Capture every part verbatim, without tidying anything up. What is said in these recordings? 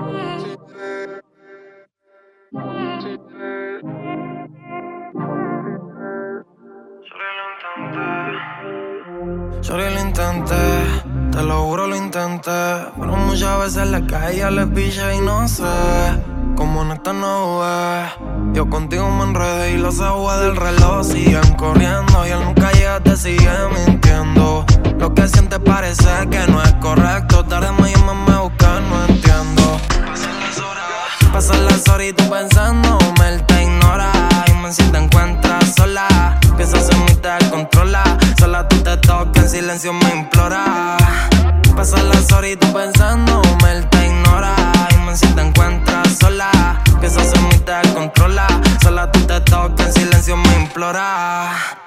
Sorry, lo intenté, te lo juro lo intenté, pero muchas veces la calle le piché y no sé cómo en esta no ves. Yo contigo me enredé y los aguas del reloj siguen corriendo y él nunca llega, te sigue mintiendo. Lo que sientes parece que no es correcto, tarde me llamas, me buscas, no entiendo. Pasan las horas, pasan las horas y tú pensándome, él te ignora y me si te encuentras sola. Piensas en mí, te controla, sola tú te tocas, en silencio me implora. Pasan las horas y tú pensándome, él te ignora y me si te encuentras sola. Piensas en mí, te controla, sola tú te tocas, en silencio me implora.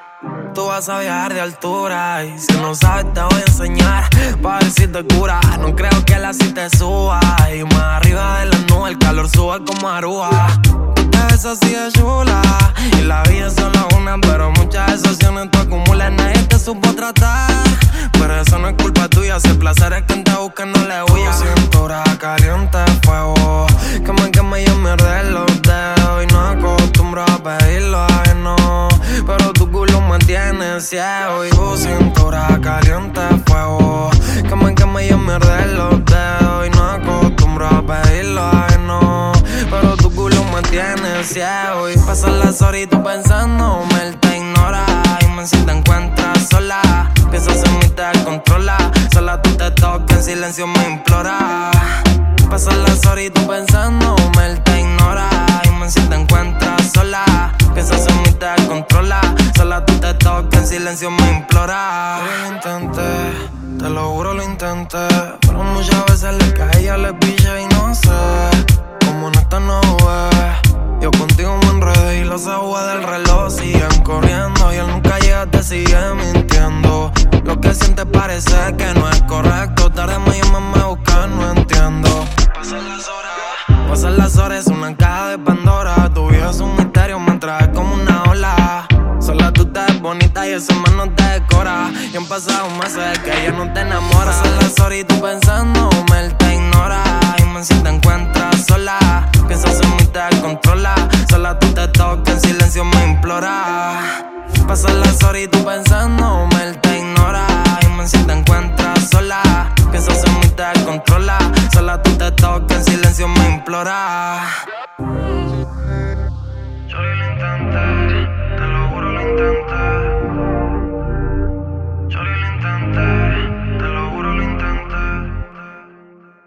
Tú vas a viajar de altura y si no sabes te voy a enseñar pa' ver si te cura. No creo que la si te suba y más arriba de la nube el calor sube como Aruba. Tú te ves así de chula y la vida es solo una, pero muchas excepciones tú acumulas, nadie te supo tratar. Pero eso no es culpa tuya, si el placer es quien te busca no le huya. Cintura caliente fuego, que me queme y me arde los dedos y no acostumbro a pedirlo ajeno, pero tu culo me tiene ciego. Y tu cintura caliente fuego, que me queme y me arde los dedos y no acostumbro a pedirlo ajeno, pero tu culo me tiene ciego. Y pasan las horas y tú pensándome, él te ignora y me si te encuentras sola. Piensas en mí, te controla, sola tú te tocas, en silencio me implora. Pasan las horas y tú pensándome, él te ignora y me si te encuentras sola. Piensas en mí, te controla, sola tú te tocas, en silencio me implora. Yo lo intenté, te lo juro lo intenté, pero muchas veces le caía, le piché y no sé cómo en esta no ves. Yo contigo me enredé y los aguas del reloj siguen corriendo y él nunca llega, te sigue mintiendo. Lo que sientes parece que no es correcto, tarde me llamas, me buscas, no entiendo. Pasan las horas, pasan las horas, es una caja de Pandora. Tu vida es un misterio, me traes como una ola. Sola tú te ves bonita y eso más no te decora. Y han pasado meses que ella no te enamora. Pasan las horas y tú pensándome, él te ignora y me si te encuentras sola. Piensas en mí, te controla, sola tú te tocas, en silencio me implora. Pasan las horas y tú pensándome, él te ignora y me si te encuentras sola. Piensas en mí, te controla, sola tú te tocas, en silencio me implora.